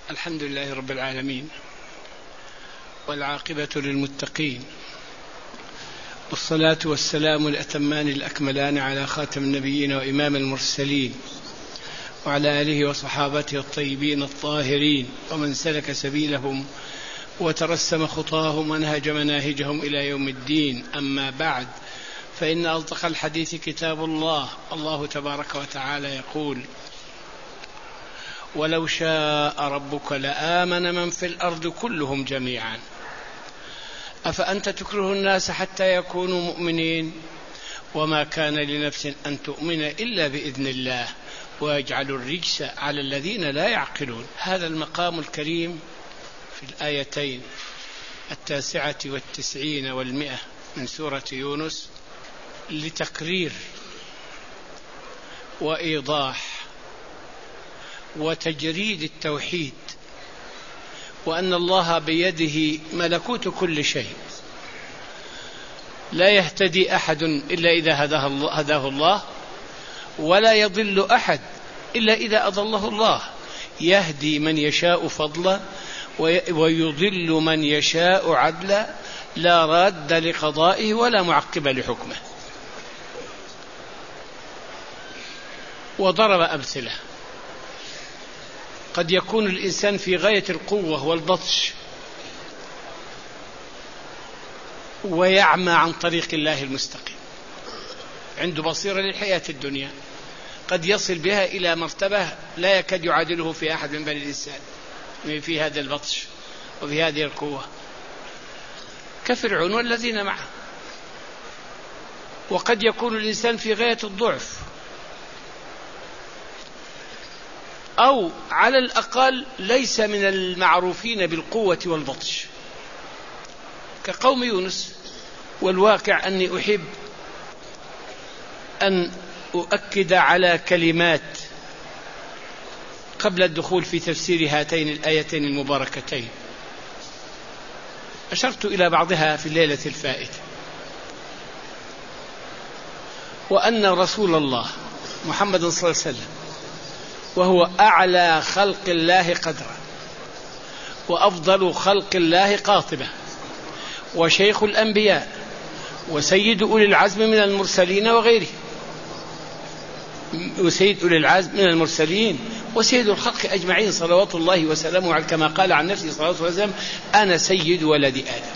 الحمد لله رب العالمين، والعاقبة للمتقين، والصلاة والسلام الأتمان الأكملان على خاتم النبيين وإمام المرسلين، وعلى آله وصحابته الطيبين الطاهرين، ومن سلك سبيلهم وترسم خطاهم ونهج مناهجهم إلى يوم الدين. أما بعد، فإن أصدق الحديث كتاب الله. الله تبارك وتعالى يقول: ولو شاء ربك لآمن من في الأرض كلهم جميعا أفأنت تكره الناس حتى يكونوا مؤمنين وما كان لنفس أن تؤمن إلا بإذن الله ويجعل الرجس على الذين لا يعقلون. هذا المقام الكريم في الآيتين 99 و100 من سورة يونس لتقرير وإيضاح وتجريد التوحيد، وأن الله بيده ملكوت كل شيء، لا يهتدي أحد إلا إذا هداه الله، ولا يضل أحد إلا إذا أضله الله. يهدي من يشاء فضلا ويضل من يشاء عدلا، لا راد لقضائه ولا معقب لحكمه. وضرب أمثلة: قد يكون الإنسان في غاية القوة والبطش ويعمى عن طريق الله المستقيم، عنده بصيرة للحياة الدنيا، قد يصل بها إلى مرتبة لا يكاد يعادله في أحد من بني الإنسان في هذا البطش وفي هذه القوة، كفرعون والذين معه. وقد يكون الإنسان في غاية الضعف، أو على الأقل ليس من المعروفين بالقوة والبطش كقوم يونس. والواقع أني أحب أن أؤكد على كلمات قبل الدخول في تفسير هاتين الآيتين المباركتين، أشرت إلى بعضها في الليلة الفائتة، وأن رسول الله محمد صلى الله عليه وسلم وهو أعلى خلق الله قدرا وأفضل خلق الله قاطبة وشيخ الأنبياء وسيد أولي العزم من المرسلين وغيره، وسيد أولي العزم من المرسلين وسيد الخلق أجمعين صلوات الله وسلامه عليه، كما قال عن نفسه صلى الله عليه وسلم: أنا سيد ولد آدم.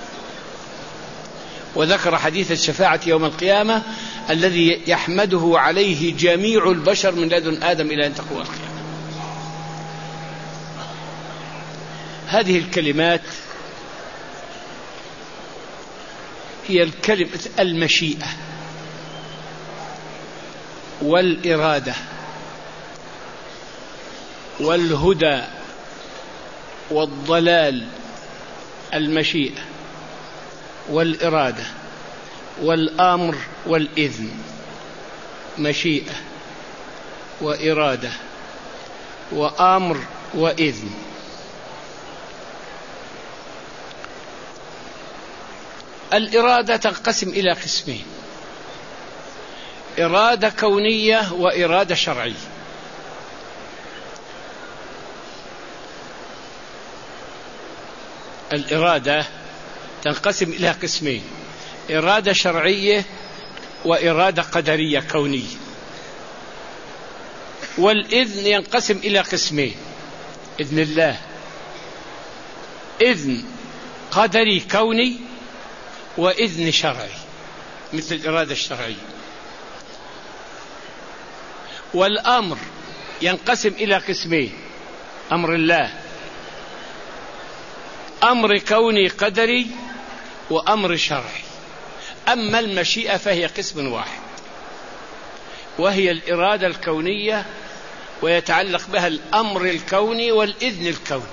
وذكر حديث الشفاعة يوم القيامة الذي يحمده عليه جميع البشر من لدن آدم إلى أن تقوم القيامة. هذه الكلمات هي الكلمة المشيئة والإرادة والهدى والضلال. المشيئة والإرادة والأمر والإذن، مشيئة وإرادة وأمر وإذن. الإرادة تنقسم إلى قسمين: إرادة كونية وإرادة شرعية. الإرادة تنقسم إلى قسمين: إرادة شرعية وإرادة قدرية كونية. والإذن ينقسم إلى قسمين: إذن الله، إذن قدري كوني، وإذن شرعي مثل الإرادة الشرعية. والأمر ينقسم إلى قسمين: أمر الله، أمر كوني قدري وأمر شرعي. أما المشيئة فهي قسم واحد، وهي الإرادة الكونية، ويتعلق بها الأمر الكوني والإذن الكوني.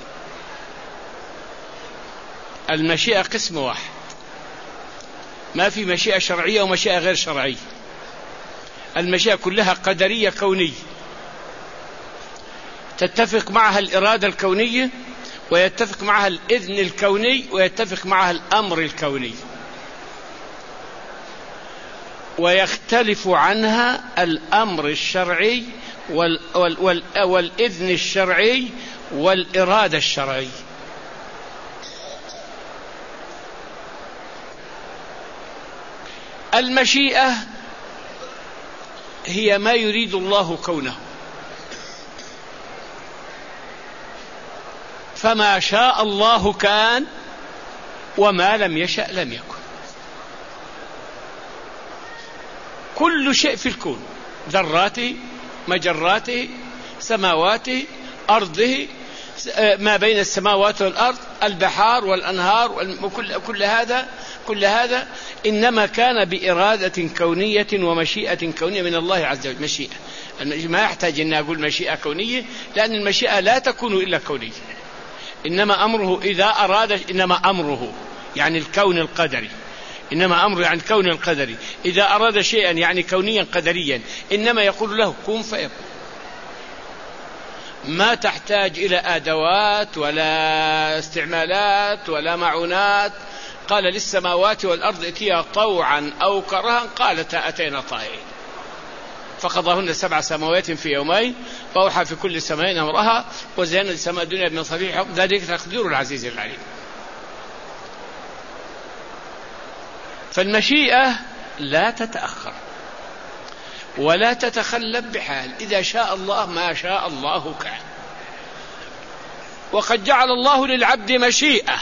المشيئة قسم واحد، ما في مشيئة شرعية ومشيئة غير شرعية. المشيئة كلها قدرية كونية، تتفق معها الإرادة الكونية، ويتفق معها الإذن الكوني، ويتفق معها الأمر الكوني. ويختلف عنها الأمر الشرعي والإذن الشرعي والإرادة الشرعي. المشيئة هي ما يريد الله كونه، فما شاء الله كان وما لم يشأ لم يكن. كل شيء في الكون، ذراته، مجراته، سماواته، أرضه، ما بين السماوات والأرض، البحار والأنهار، كل هذا إنما كان بإرادة كونية ومشيئة كونية من الله عز وجل. مشيئة، ما يحتاج أن أقول مشيئة كونية، لأن المشيئة لا تكون إلا كونية. إنما أمره إذا أراد، إنما أمره يعني الكون القدري، إنما أمره يعني الكون القدري، إذا أراد شيئا يعني كونيا قدريا إنما يقول له كن فيكون. ما تحتاج إلى أدوات ولا استعمالات ولا معونات. قال للسماوات والأرض ائتيا طوعا أو كرها قالتا أتينا طائعين، فقضاهن 7 سماوات في يومين فأوحى في كل سماء أمرها وزينا السماء الدنيا بمصابيح ذلك تقدير العزيز العليم. فالمشيئة لا تتأخر ولا تتخلف بحال، إذا شاء الله ما شاء الله كان. وقد جعل الله للعبد مشيئة،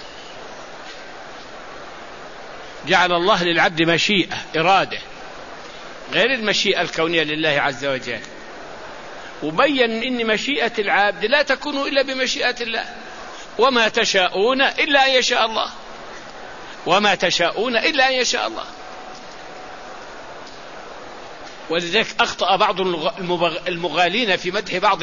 جعل الله للعبد مشيئة، إرادة، غير المشيئة الكونية لله عز وجل. وبين إن مشيئة العبد لا تكون إلا بمشيئة الله، وما تشاءون إلا أن يشاء الله، وما تشاءون إلا أن يشاء الله. ولذلك أخطأ بعض المغالين في مدح بعض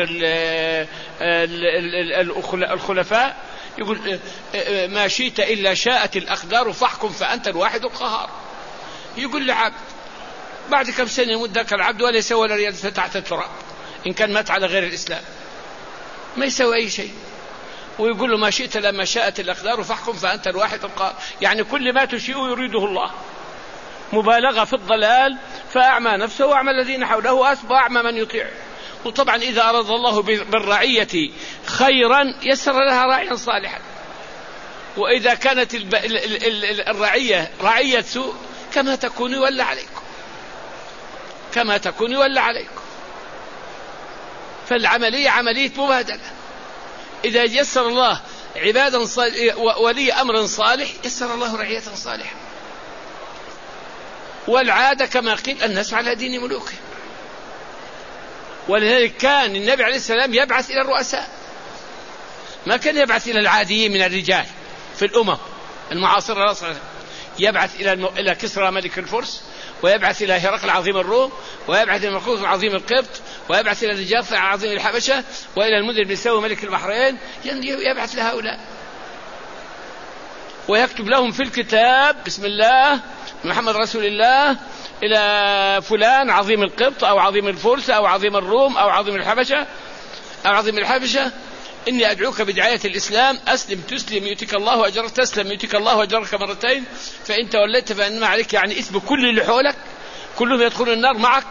الخلفاء، يقول ما شئت إلا شاءت الأقدار فاحكم فأنت الواحد القهار. يقول لعبد بعد كم سنة يموت ذاك العبد ولا يسوي ولا ريال تحت التراب، إن كان مات على غير الإسلام ما يسوي أي شيء. ويقول له ما شئت لما شاءت الأقدار فاحكم فأنت الواحد القهار، يعني كل ما تشيء يريده الله. مبالغة في الضلال فأعمى نفسه وأعمى الذين حوله أصبح أعمى من يطيع. وطبعا إذا أراد الله بالرعية خيرا يسر لها راعيا صالحا، وإذا كانت الرعية رعية سوء كما تكون يولى عليكم، كما تكون يولى عليكم. فالعملية عملية مبادلة. إذا يسر الله عبادا ولي أمر صالح يسر الله رعية صالحة. والعادة كما قيل الناس على دين ملوكه. ولذلك كان النبي عليه السلام يبعث إلى الرؤساء، ما كان يبعث إلى العاديين من الرجال في الأمم المعاصرة. يبعث إلى كسرى ملك الفرس، ويبعث إلى هرقل عظيم الروم، ويبعث إلى مرقوس عظيم القبط، ويبعث إلى الجاثع عظيم الحبشة، وإلى المنذر بن سوي ملك البحرين. يبعث لهؤلاء ويكتب لهم في الكتاب بسم الله محمد رسول الله إلى فلان عظيم القبط أو عظيم الفرس أو عظيم الروم أو عظيم الحبشة إني أدعوك بدعاية الإسلام، أسلم تسلم يؤتك الله أجرك، تسلم يؤتك الله أجرك مرتين، فإن توليت فإنما عليك يعني اسم كل اللي حولك كلهم يدخلون النار معك،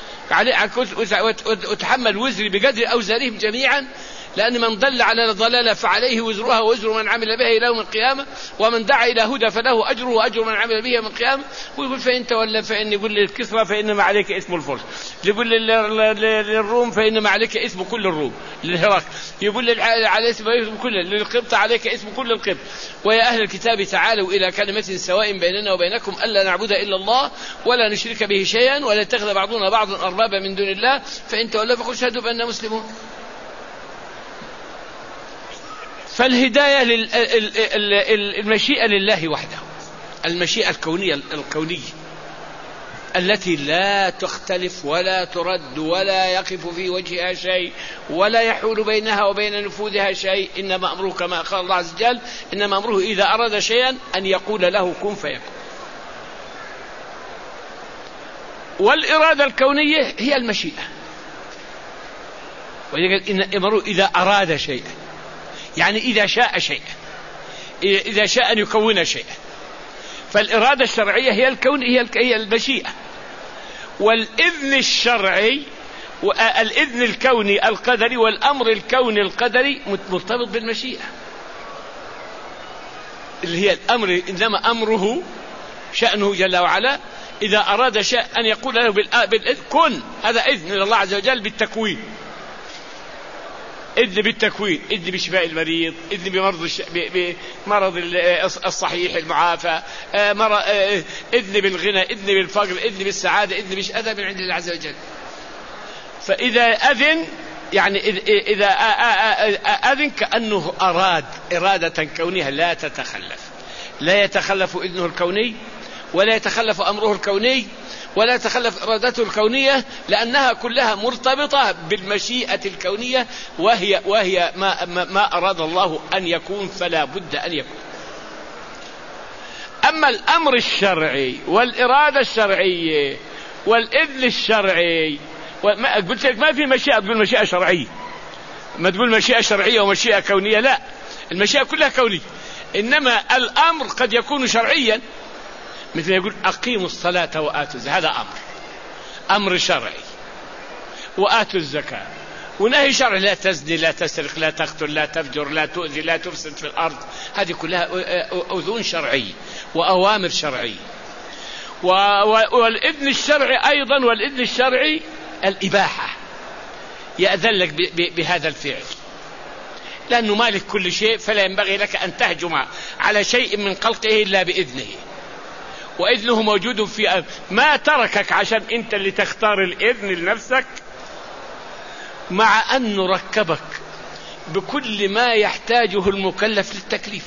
وتحمل وزري بقدر أوزارهم جميعا، لأن من ضل على ضلالة فعليه وزرها ووزر من عمل بها إلى يوم القيامة، ومن دعا إلى هدى فله أجره وأجر من عمل به يوم القيامة. ويقول فإن تولى فإن يقول للكسرى فإنما عليك اسم الفرس، يقول للروم فإنما عليك اسم كل الروم، للهرقل يقول على اسم كل، للقبط عليك اسم كل القبط. ويا أهل الكتاب تعالوا إلى كلمة سواء بيننا وبينكم ألا نعبد إلا الله ولا نشرك به شيئا ولا يتخذ بعضنا بعضا أربابا من دون الله فإن تولوا فقل شهدوا بأننا مسلمون. فالهداية المشيئة لله وحده، المشيئة الكونية التي لا تختلف ولا ترد ولا يقف في وجهها شيء ولا يحول بينها وبين نفوذها شيء. إنما أمره كما قال الله عز وجل إنما أمره إذا أراد شيئا أن يقول له كن فيكون. والإرادة الكونية هي المشيئة، وإن أمره إذا أراد شيئا يعني إذا شاء شيئا، إذا شاء أن يكون شيئا. فالإرادة الشرعية هي الكون، هي المشيئة. والإذن الشرعي والإذن الكوني القدري والأمر الكوني القدري مرتبط بالمشيئة اللي هي الأمر، إنما أمره شأنه جل وعلا إذا أراد شيء أن يقول له بالإذن كن، هذا إذن الله عز وجل بالتكوين، إذن بالتكوين، إذن بشفاء المريض، إذن بمرض الصحيح المعافى، إذن بالغنى، إذن بالفقر، إذن بالسعادة، إذن هذا من عند الله عز وجل. فإذا أذن يعني إذا أذن كأنه أراد إرادة كونية لا تتخلف، لا يتخلف إذنه الكوني ولا يتخلف أمره الكوني ولا يتخلف إرادته الكونية، لأنها كلها مرتبطة بالمشيئة الكونية، وهي ما أراد الله أن يكون فلا بد أن يكون. أما الأمر الشرعي والإرادة الشرعية والإذن الشرعي، قلت لك ما في مشيئة تقول مشيئة شرعية، ما تقول مشيئة شرعية ومشيئة كونية، لا، المشيئة كلها كونية، إنما الأمر قد يكون شرعيا، مثل يقول أقيموا الصلاة وآتوا الزكاة، هذا أمر شرعي، وآتوا الزكاة، ونهي شرعي، لا تزني، لا تسرق، لا تقتل، لا تفجر، لا تؤذي، لا تفسد في الأرض، هذه كلها أذون شرعية وأوامر شرعية. والإذن الشرعي أيضا، والإذن الشرعي الإباحة، يأذن لك بهذا الفعل لأنه مالك كل شيء، فلا ينبغي لك أن تهجم على شيء من خلقه إلا بإذنه، وإذنه موجود في ما تركك عشان أنت اللي تختار الإذن لنفسك، مع أن نركبك بكل ما يحتاجه المكلف للتكليف،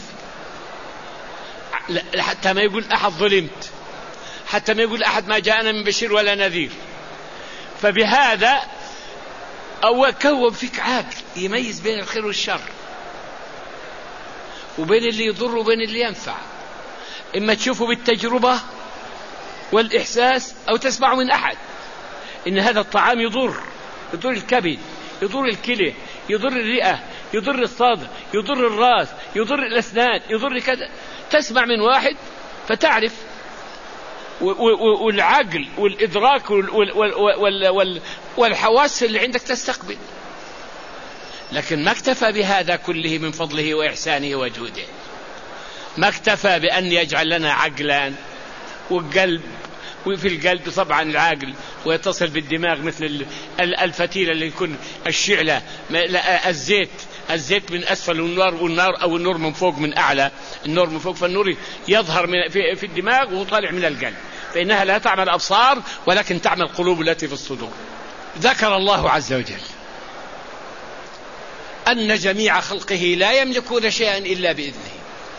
حتى ما يقول أحد ظلمت، حتى ما يقول أحد ما جاءنا من بشير ولا نذير. فبهذا أو كون فيك عاقل يميز بين الخير والشر، وبين اللي يضر وبين اللي ينفع، إما تشوفه بالتجربة والإحساس أو تسمع من أحد إن هذا الطعام يضر الكبد، يضر الكلى، يضر الرئة، يضر الصدر، يضر الرأس، يضر الأسنان، يضر كذا، تسمع من واحد فتعرف، والعقل والإدراك والحواس اللي عندك تستقبل. لكن ما اكتفى بهذا كله من فضله وإحسانه وجوده، ما اكتفى بأن يجعل لنا عقلان وقلب، وفي القلب طبعا العقل ويتصل بالدماغ مثل الفتيلة اللي يكون الشعلة، الزيت من أسفل والنار أو النور من فوق من أعلى، النور من فوق، فالنور يظهر في الدماغ وطالع من القلب، فإنها لا تعمل أبصار ولكن تعمل القلوب التي في الصدور. ذكر الله عز وجل أن جميع خلقه لا يملكون شيئا إلا بإذنه،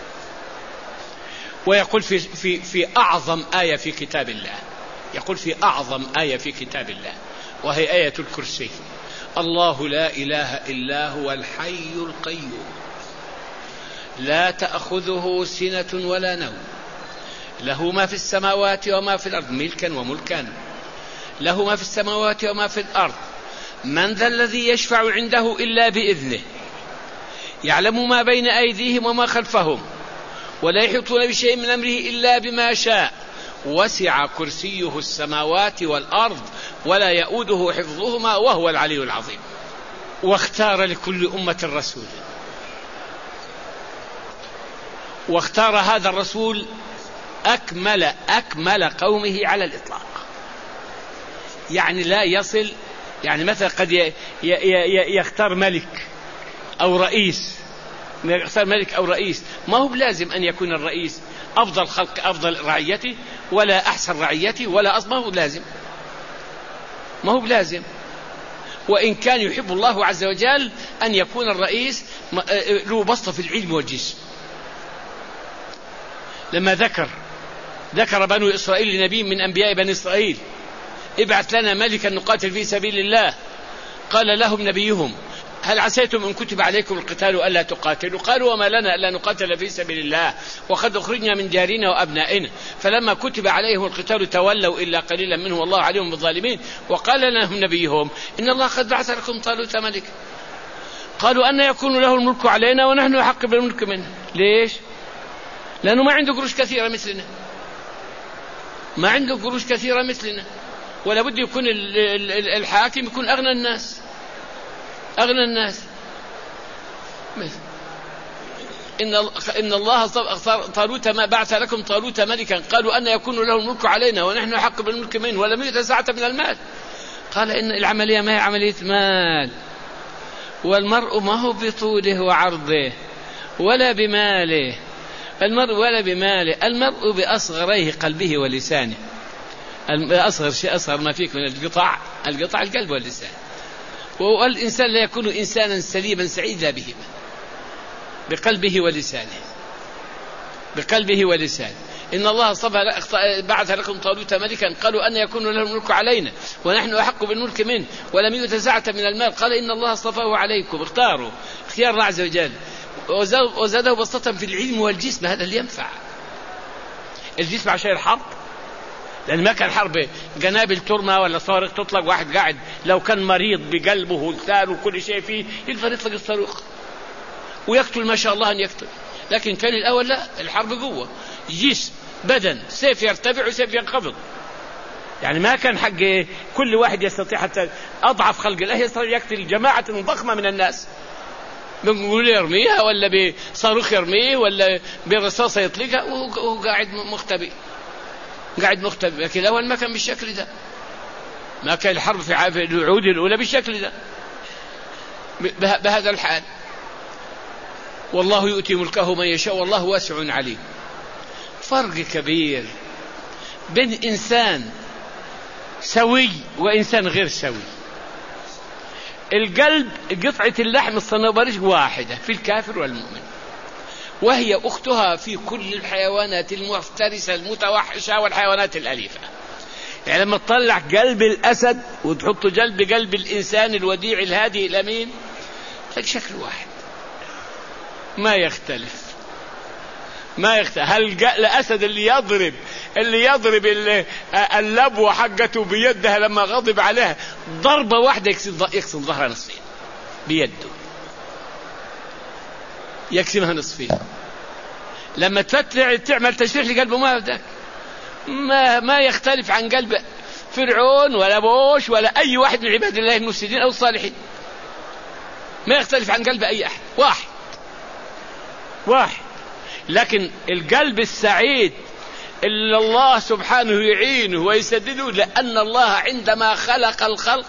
ويقول في أعظم آية في كتاب الله، يقول في أعظم آية في كتاب الله وهي آية الكرسي: الله لا إله إلا هو الحي القيوم لا تأخذه سنة ولا نوم له ما في السماوات وما في الأرض، ملكا وملكا، له ما في السماوات وما في الأرض، من ذا الذي يشفع عنده إلا بإذنه، يعلم ما بين أيديهم وما خلفهم، ولا يحيطون بشيء من أمره إلا بما شاء، وسع كرسيه السماوات والأرض ولا يؤوده حفظهما وهو العلي العظيم. واختار لكل أمة رسول، واختار هذا الرسول أكمل قومه على الإطلاق، يعني لا يصل، يعني مثلا قد يختار ملك أو رئيس، يختار ملك أو رئيس، ما هو بلازم أن يكون الرئيس أفضل خلق أفضل رعيته ولا أحسن رعيته ولا ما هو لازم، ما هو بلازم، وإن كان يحب الله عز وجل أن يكون الرئيس له بسطة في العلم والجسم. لما ذكر بنو إسرائيل لنبي من أنبياء بني إسرائيل: ابعث لنا ملكا نقاتل في سبيل الله، قال لهم نبيهم: هل عسيتم إن كتب عليكم القتال ألا تقاتلوا؟ قالوا: وما لنا ألا نقاتل في سبيل الله وقد أخرجنا من ديارنا وأبنائنا. فلما كتب عليهم القتال تولوا إلا قليلا منهم والله عليهم بالظالمين. وقال لهم نبيهم: إن الله قد بعث لكم طالوت ملكا. قالوا: أن يكون له الملك علينا ونحن أحق بالملك منه. ليش؟ لأنه ما عنده قروش كثيرة مثلنا، ما عنده قروش كثيرة مثلنا، ولا بد يكون الحاكم يكون أغنى الناس. إن الله طالوت ما بعث لكم طالوت ملكا قالوا أن يكون له الملك علينا ونحن أحق بالملك منه ولم يؤت سعة من المال. قال إن العملية ما هي عملية مال، والمرء ما هو بطوله وعرضه ولا بماله، المرء بأصغريه قلبه ولسانه. أصغر ما فيك من القطع القلب واللسان. والإنسان لا يكون إنسانا سليما سعيدا بهما، بقلبه ولسانه. إن الله بعث لكم طالوت ملكا قالوا أن يكون له الملك علينا ونحن أحق بالملك منه ولم يؤت سعة من المال. قال إن الله اصطفاه عليكم، اختاره اختيار الله عز وجل، وزاده بسطة في العلم والجسم. هذا اللي ينفع الجسم عشان الحرب، لأن ما كان حرب قنابل ترمى ولا صواريخ تطلق، واحد قاعد لو كان مريض بقلبه ولسانه وكل شيء فيه يقدر يطلق الصاروخ ويقتل ما شاء الله أن يقتل. لكن كان الأول لا، الحرب قوة، جسم، بدن، سيف يرتفع وسيف ينخفض. يعني ما كان حق كل واحد يستطيع، حتى أضعف خلق الله يستطيع يقتل جماعة ضخمة من الناس، بنقول يرميها ولا بصاروخ يرميه ولا برصاصة يطلقها وهو قاعد مختبئ. لكن الأول ما كان بالشكل ده، ما كان الحرب في العهود الأولى بالشكل ده بهذا الحال. والله يؤتي ملكه من يشاء والله واسع عليم. فرق كبير بين إنسان سوي وإنسان غير سوي. القلب قطعة اللحم الصنوبرش واحدة في الكافر والمؤمن، وهي أختها في كل الحيوانات المفترسة المتوحشة والحيوانات الأليفة. يعني لما تطلع قلب الأسد وتحط قلب الإنسان الوديع الهادي الأمين لك شكل واحد ما يختلف. هل الأسد اللي يضرب اللبوة حقته بيدها لما غضب عليها ضربة واحدة يقسم ظهرها نصفين بيده، يقسمها نصفين. لما تعمل تشريح لقلبه ما يختلف عن قلب فرعون ولا بوش ولا أي واحد من عباد الله المفسدين أو الصالحين، ما يختلف عن قلب أي أحد، واحد. لكن القلب السعيد اللي الله سبحانه يعينه ويسدده، لأن الله عندما خلق الخلق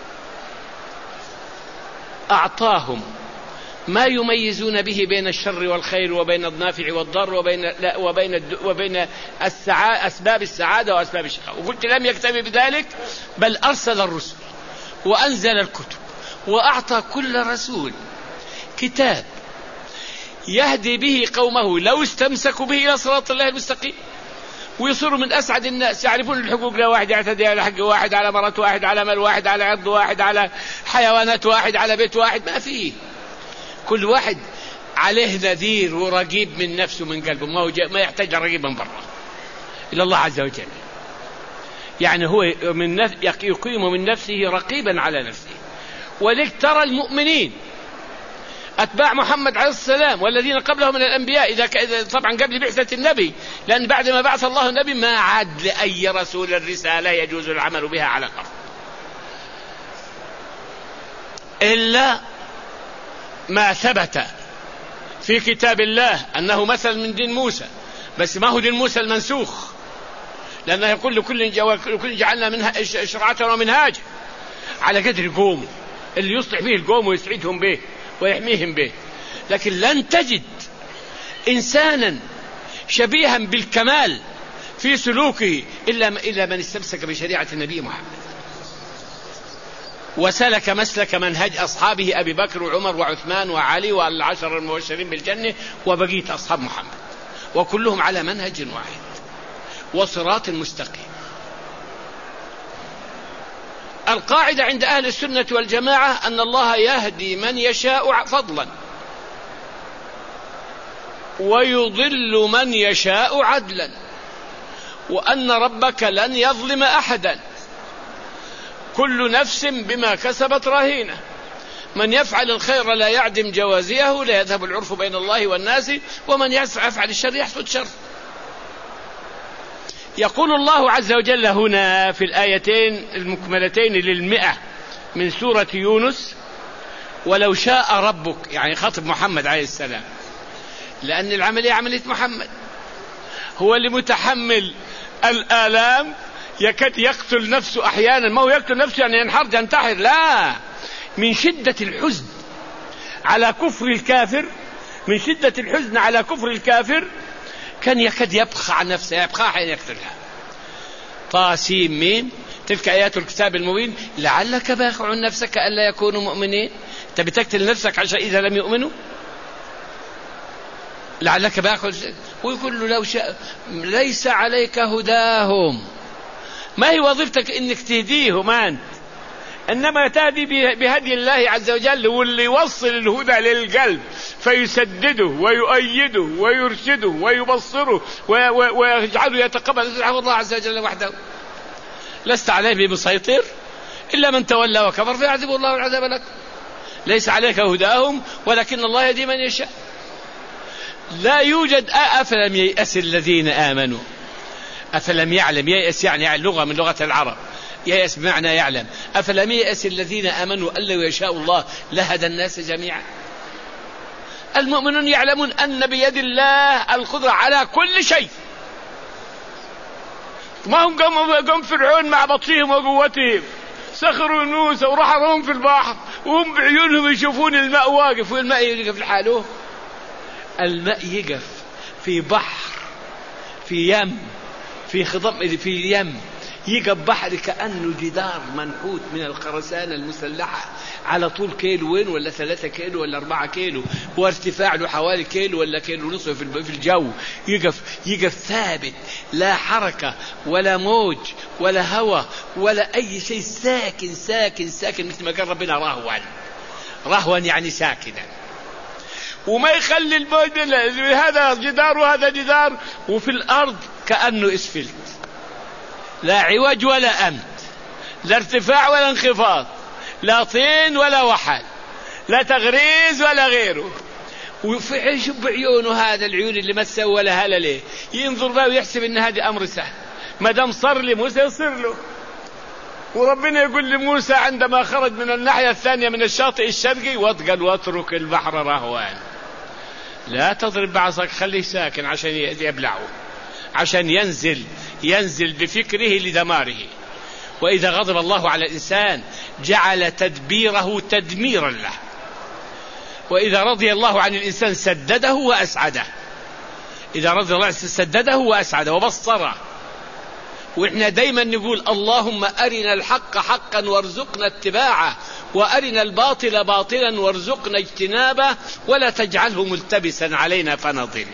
أعطاهم ما يميزون به بين الشر والخير وبين النافع والضر وبين أسباب السعادة وأسباب الشقاء. وقلت لم يكتفي بذلك بل أرسل الرسل وأنزل الكتب وأعطى كل رسول كتاب يهدي به قومه لو استمسكوا به إلى صراط الله المستقيم، ويصيروا من أسعد الناس، يعرفون الحقوق. لا واحد يعتدي على حق واحد، على مرة واحد، على مال واحد، على عرض واحد، على حيوانات واحد، على بيت واحد، ما فيه. كل واحد عليه نذير ورقيب من نفسه من قلبه، ما يحتاج رقيب من برا إلا الله عز وجل. يعني هو يقيم من نفسه رقيبا على نفسه. ولذلك ترى المؤمنين أتباع محمد عليه السلام والذين قبله من الأنبياء، إذا طبعا قبل بعثة النبي، لأن بعد ما بعث الله النبي ما عاد لأي رسول الرسالة يجوز العمل بها على الأرض إلا ما ثبت في كتاب الله أنه مثل من دين موسى، بس ما هو دين موسى المنسوخ، لأنه يقول لكل جعلنا منها شرعة ومنهاج على قدر قوم اللي يصلح به القوم ويسعدهم به ويحميهم به. لكن لن تجد إنسانا شبيها بالكمال في سلوكه إلا من استمسك بشريعة النبي محمد وسلك مسلك منهج أصحابه أبي بكر وعمر وعثمان وعلي والعشر المبشرين بالجنة وبقية أصحاب محمد، وكلهم على منهج واحد وصراط مستقيم. القاعدة عند أهل السنة والجماعة أن الله يهدي من يشاء فضلا ويضل من يشاء عدلا، وأن ربك لن يظلم أحدا، كل نفس بما كسبت رهينة، من يفعل الخير لا يعدم جوازيه، لا يذهب العرف بين الله والناس، ومن يفعل الشر يحصد شر. يقول الله عز وجل هنا في الآيتين المكملتين للمئة من سورة يونس: ولو شاء ربك، يعني خاطب محمد عليه السلام، لأن العملية عملية محمد، هو اللي متحمل الآلام، يكاد يقتل نفسه أحيانا. ما هو يقتل نفسه يعني ينتحر، لا، من شدة الحزن على كفر الكافر، من شدة الحزن على كفر الكافر كان يكاد يبخع عن نفسه، يبخع حين يقتلها. طاسيم ميم، تلك آيات الكتاب المبين لعلك باخع نفسك ألا يكونوا مؤمنين. أنت بتقتل نفسك عشان إذا لم يؤمنوا؟ لعلك باخع. ويقول له لو شاء ليس عليك هداهم، ما هي وظيفتك إنك تهديهم أنت، إنما تهدي بهدي الله عز وجل، واللي يوصل الهدى للقلب فيسدده ويؤيده ويرشده ويبصره ويجعله يتقبل الله عز وجل وحده. لست عليه بمسيطر إلا من تولى وكفر فيعذبه الله العذاب لك. ليس عليك هداهم ولكن الله يهدي من يشاء. لا يوجد أفلم ييأس الذين آمنوا. أفلم يعلم، ييأس يعني لغة من لغة العرب، ييأس بمعنى يعلم. أفلم ييأس الذين آمنوا أن لو يشاء الله لهدى الناس جميعا. المؤمنون يعلمون أن بيد الله القدرة على كل شيء. ما هم قام فرعون مع بطشهم وقوتهم، سخروا موسى ورحرهم في البحر وهم بعيونهم يشوفون الماء واقف، والماء يقف لحاله. الماء يقف في بحر، في يم، في خضم، في يم، يقف بحر كأنه جدار منحوت من الخرسانة المسلحة على طول كيلوين ولا 3 كيلو ولا 4 كيلو، وارتفاع له حوالي كيلو ولا كيلو ونصف في الجو. يقف ثابت، لا حركة ولا موج ولا هواء ولا أي شيء، ساكن ساكن ساكن، مثل ما قال ربنا رهوا يعني ساكنا. وما يخلي الموج، هذا جدار وهذا جدار، وفي الأرض كأنه اسفلت، لا عوج ولا أمت، لا ارتفاع ولا انخفاض، لا طين ولا وحل، لا تغريز ولا غيره. ويشوف بعيونه، هذا العيون اللي ما تسوى ولا هلا ليه، ينظر بها ويحسب ان هذا امر سهل، ما دام صار لموسى يصير له. وربنا يقول لموسى عندما خرج من الناحية الثانية من الشاطئ الشرقي: واتقل واترك البحر رهوان، لا تضرب بعصاك، خليه ساكن عشان يبلعه، عشان ينزل بفكره لدماره. وإذا غضب الله على الإنسان جعل تدبيره تدميرا له، وإذا رضي الله عن الإنسان سدده وأسعده. إذا رضي الله سدده وأسعده وبصره. وإحنا دايما نقول: اللهم أرنا الحق حقا وارزقنا اتباعه، وأرنا الباطل باطلا وارزقنا اجتنابه، ولا تجعله ملتبسا علينا فنضل.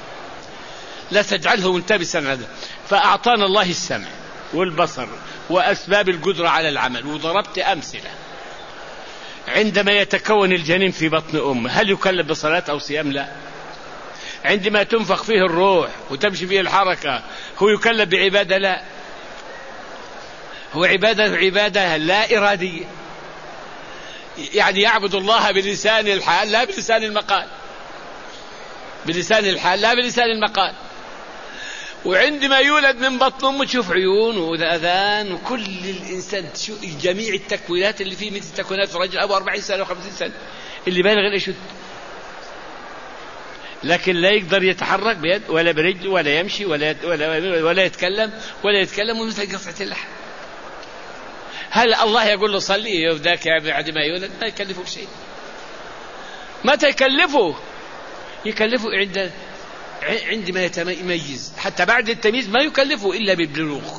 لا تجعله ملتبسا علينا. فأعطانا الله السمع والبصر وأسباب القدرة على العمل. وضربت أمثلة: عندما يتكون الجنين في بطن أمه هل يكلف بصلاة أو صيام؟ لا. عندما تنفخ فيه الروح وتمشي فيه الحركة هو يكلف بعبادة؟ لا. هو عبادة لا إرادية، يعني يعبد الله بلسان الحال لا بلسان المقال، بلسان الحال لا بلسان المقال. وعندما يولد من بطن أمه تشوف عيون وأذان وكل الإنسان، جميع التكوينات اللي فيه مثل تكوينات رجل أبو 40 سنة و50 سنة اللي بالغ الأشد، لكن لا يقدر يتحرك بيد ولا برجل ولا يمشي ولا يتكلم ومثل قطعة اللحم. هل الله يقول له صلي وذاك بعد ما يولد؟ ما يكلفه بشيء. متى يكلفه عندما يتميز، حتى بعد التمييز ما يكلفه إلا بالبلوغ،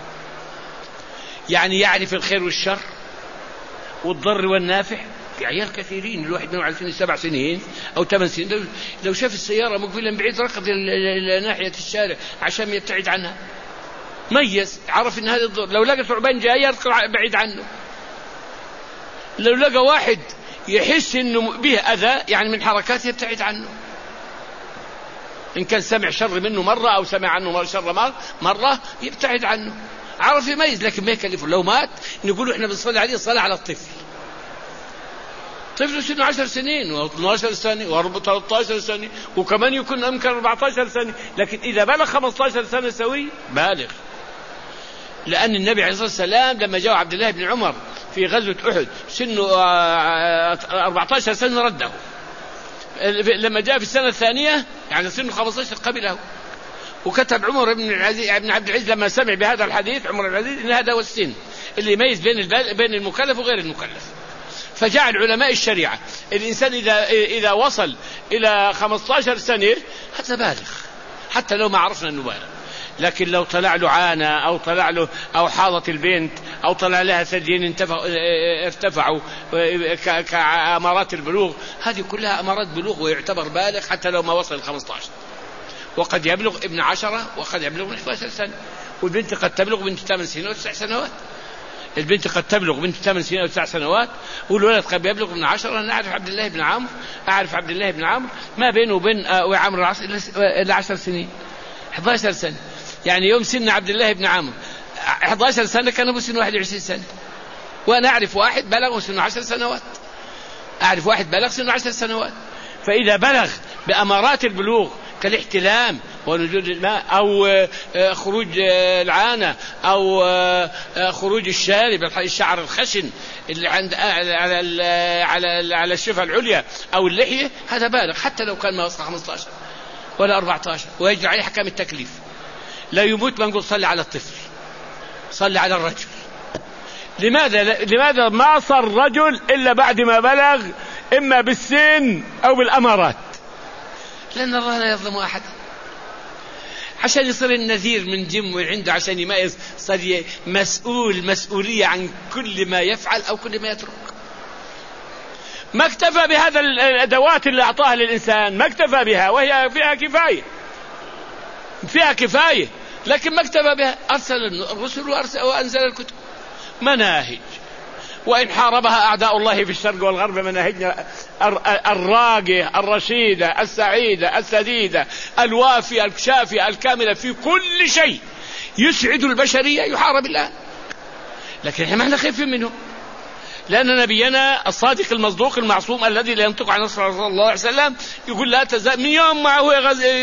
يعني يعرف الخير والشر والضر والنافع. في عيال كثيرين الواحد منهم على سن 7 سنين أو 8 سنين لو شاف السيارة مقبلا بعيد ركض إلى ناحية الشارع عشان يبتعد عنها، ميز، عرف إن هذا الضر. لو لقى ثعبان جاي يركض بعيد عنه. لو لقى واحد يحس إنه به أذى يعني من حركاته يبتعد عنه. إن كان سمع شر منه مرة أو سمع عنه شر مرة يبتعد عنه. عرف يميز، لكن ما يكلفه. لو مات نقول إحنا بنصلي عليه صلاة على الطفل، طفل سنه 10 سنين و12 سنة و13 سنة، وكمان يكون أمكن 14 سنة، لكن إذا بلغ 15 سنة سوي بالغ. لأن النبي عليه الصلاة والسلام لما جاء عبد الله بن عمر في غزوة أحد سنه 14 سنة رده، لما جاء في السنة الثانية يعني سنه 15 قبله. وكتب عمر بن عبد العزيز لما سمع بهذا الحديث، عمر بن العزيز، إن هذا هو السن اللي يميز بين المكلف وغير المكلف. فجعل علماء الشريعة الإنسان إذا وصل إلى 15 سنة هذا بالغ، حتى لو ما عرفنا أنه بالغ. لكن لو طلع له عانة أو طلع له أو حاضت البنت أو طلع لها ثديين ارتفعوا كأمارات البلوغ، هذه كلها أمارات بلوغ ويعتبر بالغ حتى لو ما وصل 15. وقد يبلغ ابن 10 وقد يبلغ ابن 11 سنة، والبنت قد تبلغ بنت 8 سنين و9 سنوات. البنت قد تبلغ بنت 8 سنين و9 سنوات، والولد قد يبلغ ابن 10. أنا أعرف عبد الله بن عمرو ما بينه وبين عمرو العاص إلا 10 سنين 11 سنة. يعني يوم سن عبد الله بن عمرو 11 سنة كان أبو سنه 21 سنة. وأنا أعرف واحد بلغ سنه 10 سنوات، أعرف واحد بلغ سنه 10 سنوات. فإذا بلغ بأمارات البلوغ كالاحتلام ونزول الماء أو خروج العانة أو خروج الشعر الخشن اللي عند على الشفة العليا أو اللحية، هذا بالغ حتى لو كان ما وصل 15 ولا 14، ويجري عليه حكم التكليف. لا يموت ما نقول صلي على الطفل، صلي على الرجل. لماذا ما صار رجل إلا بعد ما بلغ، إما بالسن أو بالأمارات؟ لأن الله لا يظلم أحد. عشان يصير النذير من جم عنده، عشان يميز، صار مسؤولية عن كل ما يفعل أو كل ما يترك. ما اكتفى بهذا الأدوات اللي أعطاها للإنسان، ما اكتفى بها، وهي فيها كفاية، لكن ما اكتفى بها. أرسل الرسل وأنزل الكتب، مناهج. وإن حاربها أعداء الله في الشرق والغرب مناهجنا الراقية الرشيدة السعيدة السديدة الوافية الشافية الكاملة في كل شيء يسعد البشرية يحارب الآن. لكن احنا ما احنا خايفين منه، لأن نبينا الصادق المصدوق المعصوم الذي لا ينطق عن صلى الله عليه وسلم يقول لا تزال من يوم ما هو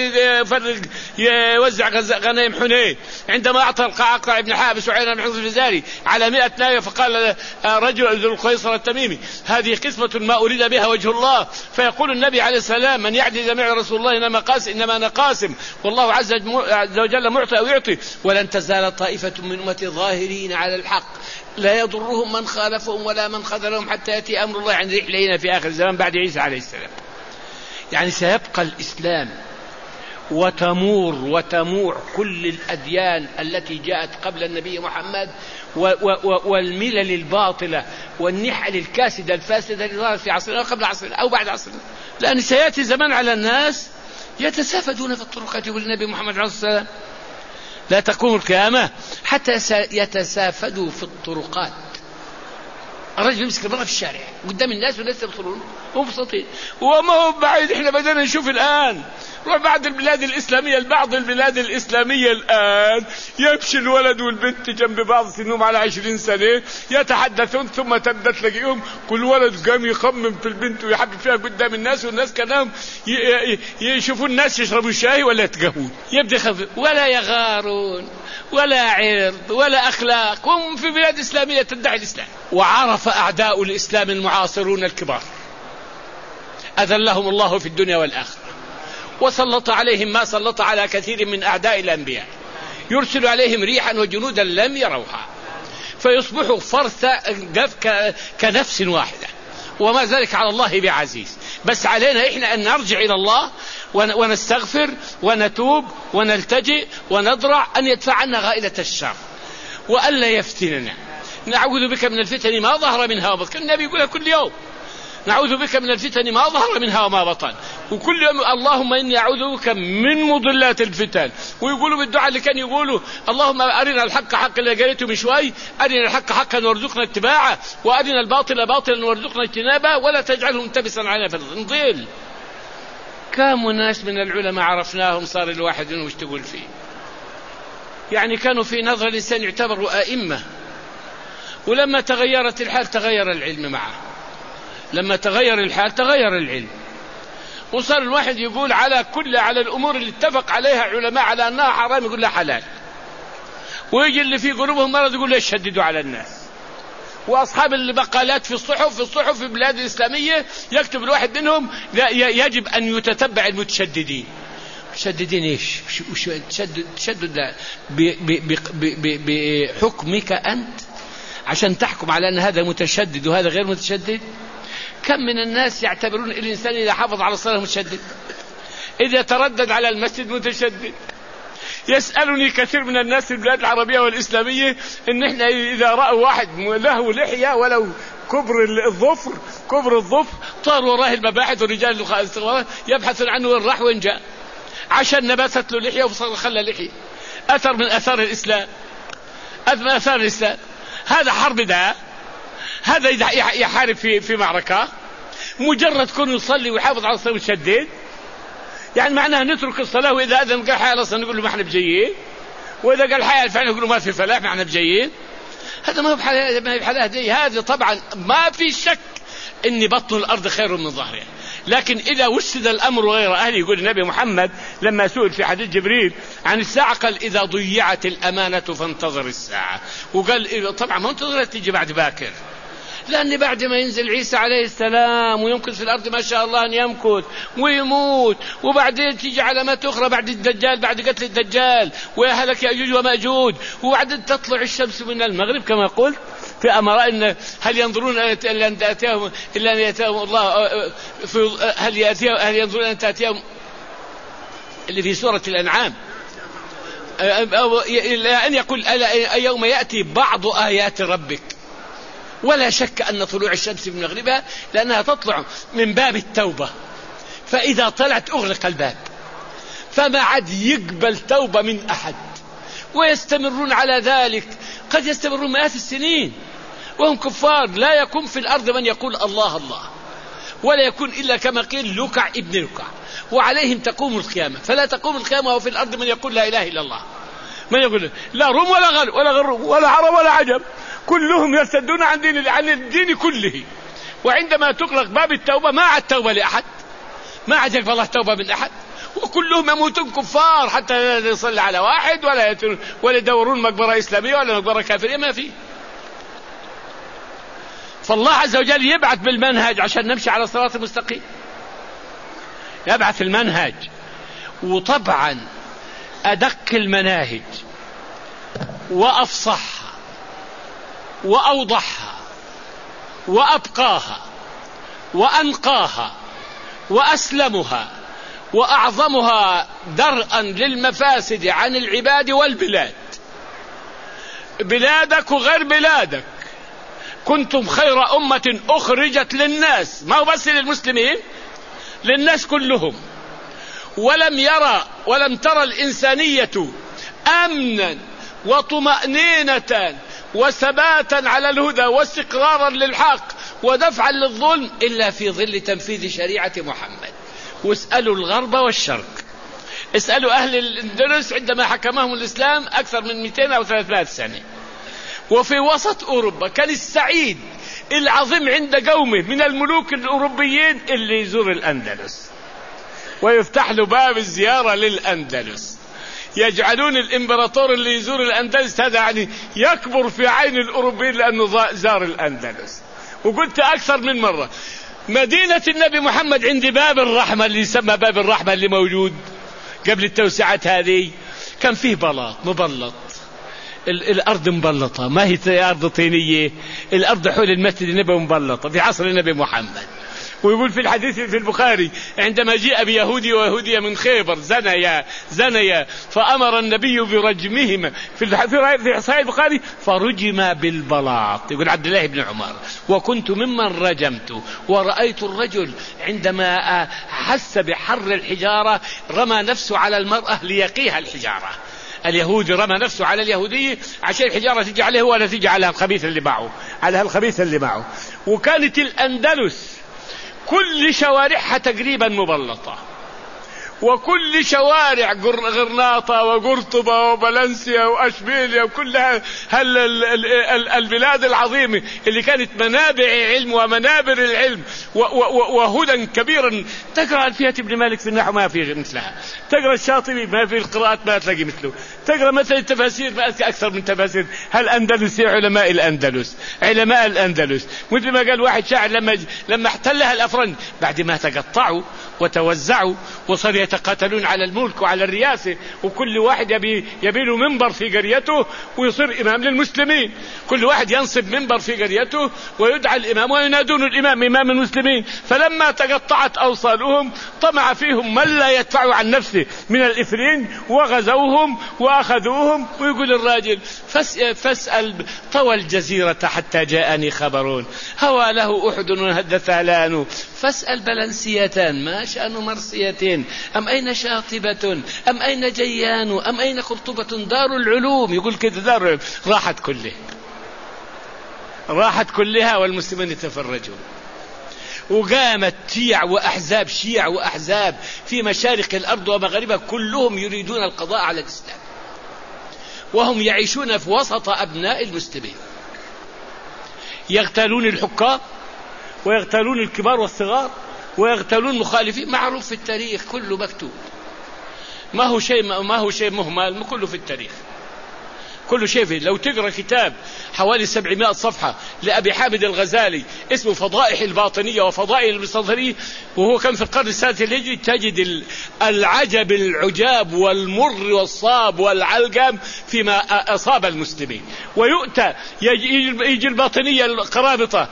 يوزع غنائم حنين، عندما أعطى القعقاع بن حابس وعينا بن حصن الفزاري على 100 ناية، فقال رجل ذو القيصر التميمي هذه قسمة ما أريد بها وجه الله. فيقول النبي عليه السلام من يعدل جميع رسول الله إنما أنا قاسم، والله عز وجل معطي أو يعطي. ولن تزال طائفة من أمتي ظاهرين على الحق لا يضرهم من خالفهم ولا من خذلهم حتى يأتي أمر الله عند رحلين في آخر الزمان بعد عيسى عليه السلام. يعني سيبقى الإسلام وتموع كل الأديان التي جاءت قبل النبي محمد والملل الباطلة والنحل الكاسدة الفاسدة اللي ظهرت في عصرنا أو قبل عصرنا أو بعد عصرنا. لأن سيأتي زمان على الناس يتسافدون في الطرقات، يقول النبي محمد عليه الصلاة والسلام لا تقوم القيامة حتى يتسافدوا في الطرقات. الرجل يمسك المرأة في الشارع قدام الناس والناس يبصرون مبسوطين، وما هو بعيد. احنا بدنا نشوف الآن بعض البلاد الإسلامية الآن يمشي الولد والبنت جنب بعض سنهم على 20 سنة يتحدثون، ثم تبدأ تلاقيهم كل ولد قام يخمم في البنت ويحبب فيها قدام الناس، والناس كلام يشوفون الناس يشربوا شاي ولا يتقهون، يبدأ يخفف ولا يغارون ولا عرض ولا أخلاق، هم في بلاد إسلامية تدعي الإسلام. وعرف أعداء الإسلام المعاصرون الكبار أذلهم الله في الدنيا والآخرة، وسلط عليهم ما سلط على كثير من أعداء الأنبياء، يرسل عليهم ريحا وجنودا لم يروها، فيصبحوا فرثا كنفس واحدة، وما ذلك على الله بعزيز. بس علينا إحنا أن نرجع إلى الله ونستغفر ونتوب ونلتجئ ونضرع أن يدفع عنا غائلة الشر وألا يفتننا. نعوذ بك من الفتن ما ظهر منها وبطن، النبي يقولها كل يوم، نعوذ بك من الفتن ما ظهر منها وما بطن، وكل يوم اللهم إني أعوذ بك من مضلات الفتن. ويقولوا بالدعاء اللي كان يقولوا اللهم أرنا الحق حقا اللي قريته من شوي، أرنا الحق حقا وارزقنا اتباعه، وأرنا الباطل باطلا وارزقنا اجتنابه، ولا تجعله ملتبسا علينا فنضل. كم ناس من العلماء عرفناهم صار الواحد منهم وش تقول فيه، يعني كانوا في نظر الإنسان يعتبروا أئمة، ولما تغيرت الحال تغير العلم معه. لما تغير الحال تغير العلم، وصار الواحد يقول على الأمور اللي اتفق عليها علماء على أنها حرام يقول لها حلال، ويجي اللي في قلوبهم مرض يقول لا يشددوا على الناس. وأصحاب المقالات في الصحف في البلاد الإسلامية يكتب الواحد منهم يجب أن يتتبع المتشددين. متشددين إيش؟ تشدد بحكمك أنت عشان تحكم على أن هذا متشدد وهذا غير متشدد. كم من الناس يعتبرون الإنسان إذا حافظ على الصلاة متشدد، إذا تردد على المسجد متشدد. يسألني كثير من الناس في البلاد العربية والإسلامية إن إحنا إذا رأوا واحد له لحية ولو كبر الظفر طار وراه المباحث ورجال الاستخبارات يبحثون عنه وين راح وين جاء، عشان نبتت له لحية وصار خلى لحية. أثر من أثار الإسلام، هذا حرب ده، هذا يحارب في معركة. مجرد كونه يصلي ويحافظ على الصلاة ويشدد، يعني معناه نترك الصلاة، وإذا أذن قال حي أصلا نقول له ما احنا بجيين، وإذا قال حي الفعل نقول له ما في فلاح ما احنا بجيين. هذا ما هو بحالة دي. هذا طبعا ما في شك إن بطن الأرض خير من ظهرها، لكن إذا وسد الأمر غير أهله. يقول النبي محمد لما سئل في حديث جبريل عن الساعة قال إذا ضيعت الأمانة فانتظر الساعة، وقال طبعا ما انتظرت تيجي بعد باكر، لأن بعد ما ينزل عيسى عليه السلام ويمكث في الأرض ما شاء الله أن يمكث ويموت، وبعدين تيجي علامات أخرى بعد الدجال، بعد قتل الدجال ويهلك يأجوج ومأجوج، وبعدين تطلع الشمس من المغرب كما قلت في أمراء إن هل ينظرون إلا أن تأتيهم إلا أن يأتيهم الله هل ينظرون أن تأتيهم اللي في سورة الأنعام أن يقول يوم يأتي بعض آيات ربك. ولا شك أن طلوع الشمس من مغربها لأنها تطلع من باب التوبة، فإذا طلعت أغلق الباب فما عاد يقبل توبة من أحد، ويستمرون على ذلك. قد يستمرون مئات السنين وهم كفار. لا يكون في الأرض من يقول الله الله، ولا يكون إلا كما قيل لكع ابن لكع، وعليهم تقوم القيامة. فلا تقوم القيامة وفي الأرض من يقول لا إله إلا الله، من يقول لا روم ولا غرب ولا عرب ولا عجم، كلهم يرتدون عن الدين كله. وعندما تغلق باب التوبة ما عاد توبة لأحد، ما عاد يقبل الله توبة من أحد، وكلهم يموتون كفار حتى لا يصلي على واحد ولا يدورون مقبرة إسلامية ولا مقبرة كافرية، ما في. فالله عز وجل يبعث بالمنهج عشان نمشي على الصراط المستقيم، يبعث المنهج. وطبعا أدق المناهج وأفصحها وأوضحها وأبقاها وأنقاها وأسلمها وأعظمها درءا للمفاسد عن العباد والبلاد، بلادك وغير بلادك. كنتم خير أمة أخرجت للناس، ما هو بس للمسلمين، للناس كلهم. ولم ترى الإنسانية أمنا وطمأنينة وثباتا على الهدى واستقرارا للحق ودفعا للظلم إلا في ظل تنفيذ شريعة محمد. واسألوا الغرب والشرق، اسألوا أهل الأندلس عندما حكمهم الإسلام أكثر من 200 أو 300 سنة. وفي وسط أوروبا كان السعيد العظيم عند قومه من الملوك الأوروبيين اللي يزور الأندلس ويفتح له باب الزيارة للأندلس. يجعلون الإمبراطور اللي يزور الأندلس هذا يعني يكبر في عين الأوروبيين لأنه زار الأندلس. وقلت أكثر من مرة مدينة النبي محمد عند باب الرحمة اللي يسمى باب الرحمة اللي موجود قبل التوسعات هذه كان فيه بلاط مبلط، الأرض مبلطة، ما هي أرض طينية، الأرض حول المسجد النبوي مبلطة في عصر النبي محمد. ويقول في الحديث في البخاري عندما جاء بيهودي ويهودية من خيبر زنيا فأمر النبي برجمهما في صحيح البخاري فرجما بالبلاط. يقول عبد الله بن عمر وكنت ممن رجمت ورأيت الرجل عندما حس بحر الحجارة رمى نفسه على المرأة ليقيها الحجارة. اليهودي رمى نفسه على اليهودية عشان الحجارة تيجي عليه ولا تيجي على الخبيث اللي معه. وكانت الأندلس كل شوارعها تقريبا مبلطة، وكل شوارع غرناطة وقرطبة وبلنسيا وأشبيليا وكلها البلاد العظيمة اللي كانت منابع علم ومنابر العلم وهدى كبيرا. تقرأ ألفية ابن مالك في النحو ما في مثلها، تقرأ الشاطبي ما في القراءات ما تلاقي مثله، تقرأ مثلا التفاسير ما أكثر من تفاسير الأندلسية علماء الأندلس، علماء الأندلس. مثل ما قال واحد شاعر لما احتلها الأفرنج بعد ما تقطعوا وتوزعوا وصاروا يتقاتلون على الملك وعلى الرئاسة، وكل واحد يبي له منبر في قريته ويصير إمام للمسلمين، كل واحد ينصب منبر في قريته ويدعى الإمام وينادون الإمام إمام المسلمين. فلما تقطعت أوصالهم طمع فيهم من لا يدفع عن نفسه من الإفرين وغزوهم وأخذوهم. ويقول الراجل فاسأل طوى الجزيرة حتى جاءني خبرون، هوى له أحد وهد ثعلان، فاسأل بلنسيتان ما شأن مرسيتين، أم أين شاطبة أم أين جيان أم أين قرطبة دار العلوم. يقول كده دار العلوم راحت كلها والمسلمين يتفرجون. وقامت شيع وأحزاب في مشارق الأرض ومغاربها كلهم يريدون القضاء على الإسلام، وهم يعيشون في وسط أبناء المسلمين، يغتالون الحكام ويغتالون الكبار والصغار ويغتالون المخالفين. معروف في التاريخ كله مكتوب، ما هو شيء مهمل، كله في التاريخ كله شيء فيه. لو تقرأ كتاب حوالي 700 صفحة لأبي حامد الغزالي اسمه فضائح الباطنية وفضائل المستنصرية، وهو كان في القرن السادس الهجري، تجد العجب العجاب والمر والصاب والعلقم فيما أصاب المسلمين. ويؤتى يجي الباطنية القرابطة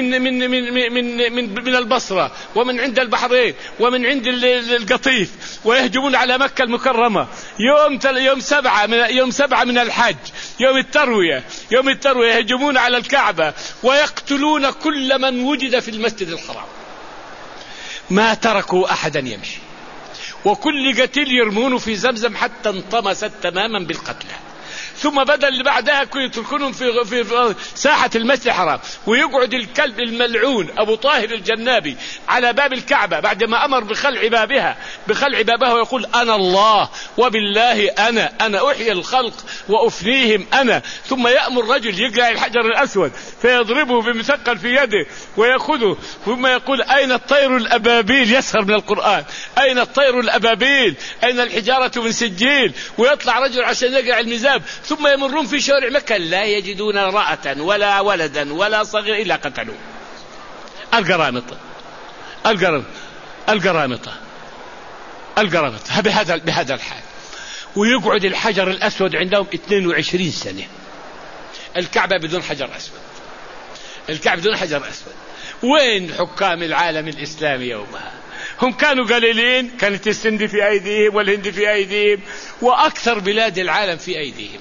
من البصرة ومن عند البحرين ومن عند القطيف، ويهجمون على مكة المكرمة يوم 7 من الحج، يوم التروية يهجمون على الكعبة ويقتلون كل من وجد في المسجد الحرام، ما تركوا أحدا يمشي، وكل قتيل يرمونه في زمزم حتى انطمست تماما بالقتلى. ثم بدل اللي بعدها يتركونهم في ساحة المسجد الحرام، ويقعد الكلب الملعون أبو طاهر الجنابي على باب الكعبة بعد ما أمر بخلع بابها ويقول أنا الله وبالله أنا أحيي الخلق وأفنيهم أنا. ثم يأمر رجل يقلع الحجر الأسود فيضربه بمثقل في يده ويأخذه، ثم يقول أين الطير الأبابيل، يسخر من القرآن، أين الطير الأبابيل، أين الحجارة من سجيل. ويطلع رجل عشان يقلع الميزاب، ثم يمرون في شوارع مكة لا يجدون امرأة ولا ولدا ولا صغير إلا قتلوه. القرامطة بهذا الحال. ويقعد الحجر الأسود عندهم 22 سنة، الكعبة بدون حجر أسود. وين حكام العالم الإسلامي يومها؟ هم كانوا قليلين، كانت السند في أيديهم والهند في أيديهم وأكثر بلاد العالم في أيديهم.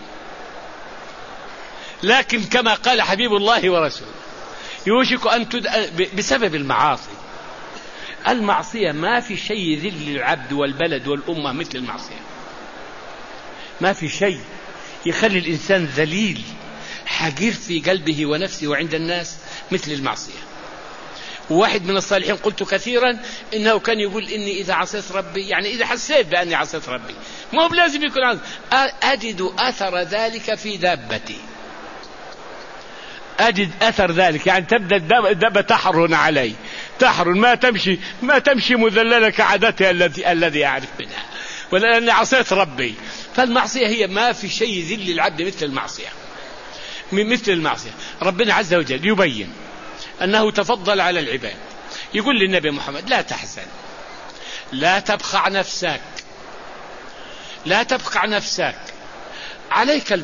لكن كما قال حبيب الله ورسوله يوشك أن بسبب المعصية ما في شيء ذل العبد والبلد والأمة مثل المعصية. ما في شيء يخلي الإنسان ذليل حقير في قلبه ونفسه وعند الناس مثل المعصية. وواحد من الصالحين قلت كثيرا إنه كان يقول إني إذا عصيت ربي، يعني إذا حسيت بأني عصيت ربي، ما هو لازم يكون أجد أثر ذلك في دابتي، أجد أثر ذلك، يعني تبدأ الدابة تحرن علي، ما تمشي مذللة كعادتها الذي أعرف منها، ولأني عصيت ربي. فالمعصية هي ما في شيء ذل العبد مثل المعصية. ربنا عز وجل يبين أنه تفضل على العباد، يقول للنبي محمد لا تحزن، لا تبخع نفسك، عليك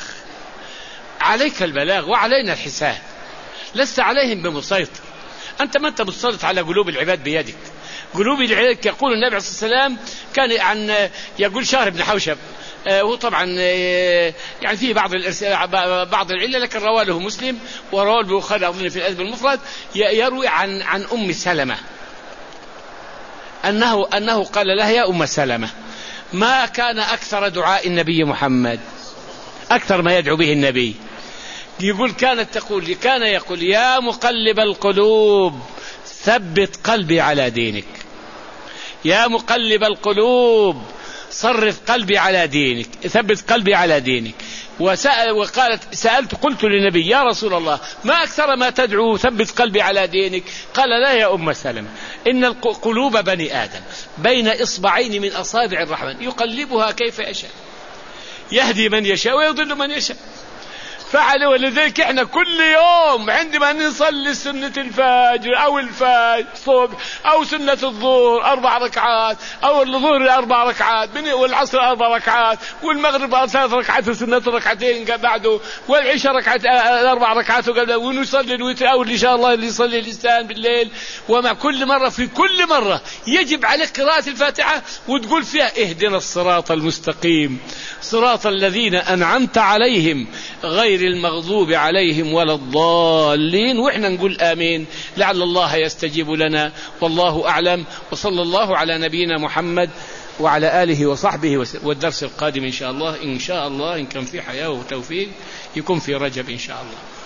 البلاغ وعلينا الحساب، لست عليهم بمسيطر، أنت ما أنت مسيطر على قلوب العباد بيدك. قلوب العباد يقول النبي عليه الصلاة والسلام كان يقول شهر بن حوشب، هو طبعا يعني فيه بعض العلة، لكن رواه له مسلم ورواه البخاري أظن في الأدب المفرد، يروي عن أم سلمة أنه قال لها يا أم سلمة ما كان أكثر دعاء النبي محمد، أكثر ما يدعو به النبي، يقول كان يقول يا مقلب القلوب ثبت قلبي على دينك. يا مقلب القلوب صرف قلبي على دينك، ثبت قلبي على دينك. قلت للنبي يا رسول الله ما أكثر ما تدعو ثبت قلبي على دينك؟ قال لا يا أم سلمة، إن القلوب بني آدم بين إصبعين من أصابع الرحمن يقلبها كيف يشاء، يهدي من يشاء ويضل من يشاء. فعلوا. ولذلك احنا كل يوم عندما نصلي سنة الفجر او الصبح او سنة الظهر 4 ركعات او الظهر 4 ركعات والعصر 4 ركعات والمغرب 3 ركعات وسنة ركعتين بعده والعشاء 4 ركعات وقبله، ونصلي الوتر او ان شاء الله اللي يصلي الانسان بالليل. ومع كل مرة في كل مرة يجب عليك قراءة الفاتحة وتقول فيها اهدنا الصراط المستقيم صراط الذين أنعمت عليهم غير المغضوب عليهم ولا الضالين، وإحنا نقول آمين لعل الله يستجيب لنا. والله أعلم، وصلى الله على نبينا محمد وعلى آله وصحبه والدرس القادم إن شاء الله إن كان في حياة وتوفيق يكون في رجب إن شاء الله.